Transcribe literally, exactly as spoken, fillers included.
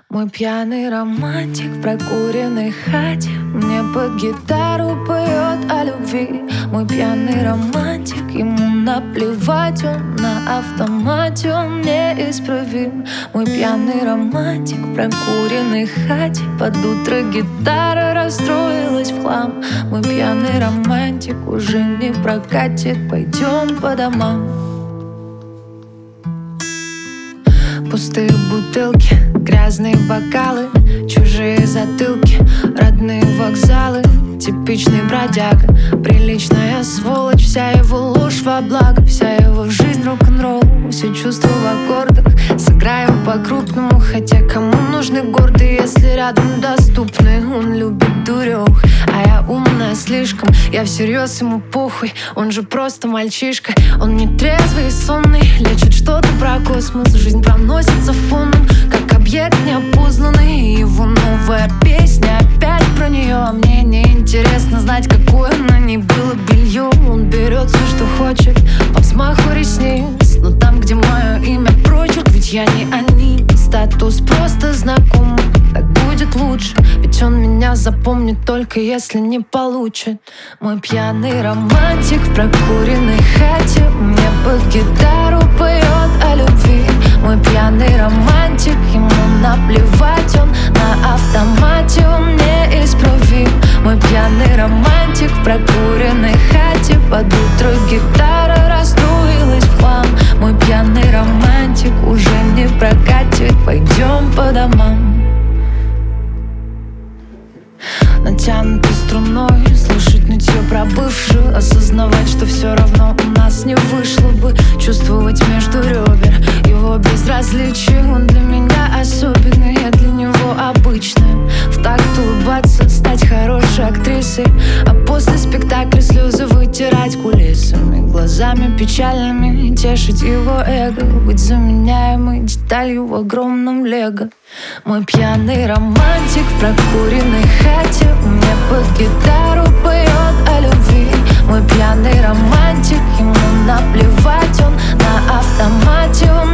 Мой пьяный романтик в прокуренной хате мне под гитару поет о любви. Мой пьяный романтик, ему наплевать, он на автомате, он неисправим. Мой пьяный романтик в прокуренной хате под утро гитара расстроилась в хлам. Мой пьяный романтик уже не прокатит, пойдем по домам. Пустые бутылки, грязные бокалы, чужие затылки, родные вокзалы. Типичный бродяга, приличная сволочь, вся его ложь во благо, вся его жизнь рок-н-ролл, все чувства в аккордах. Сыграем по-крупному, хотя кому нужны гордые, если рядом доступны. Он любит дурёх, а я умная слишком, я всерьез, ему похуй, он же просто мальчишка. Он не трезвый и сонный, лечит что-то про космос. Жизнь проносится фоном, как объект неопознанный. И его новая песня опять про нее, а мне не интересно знать, какое на ней было белье. Он берет все, что хочет, по взмаху ресниц, но там, где мое имя прочерк, ведь я не они. Статус просто знакомый, так будет лучше, ведь он меня запомнит только если не получит. Мой пьяный романтик в прокуренной хате мне под гитару поет о любви. Мой пьяный романтик, ему наплевать, он на автомате, он неисправим. Мой пьяный романтик в прокуренной хате под утро гитара расстроилась в хлам. Мой пьяный романтик уже не прокатит, пойдем по домам. Натянутой струной слышать нытье про бывшую, осознавать, что все равно у нас не вышло бы, чувствовать между ребер его безразличие. Он для меня особенный, я для него обычная. В такт улыбаться, стать хорошей актрисой, а после спектакля слезы вытирать кулисами, глазами печальными тешить его эго, быть заменяемой деталью в огромном лего. Мой пьяный романтик в прокуренной хате мне под гитару поет о любви. Мой пьяный романтик, ему наплевать, он на автомате, он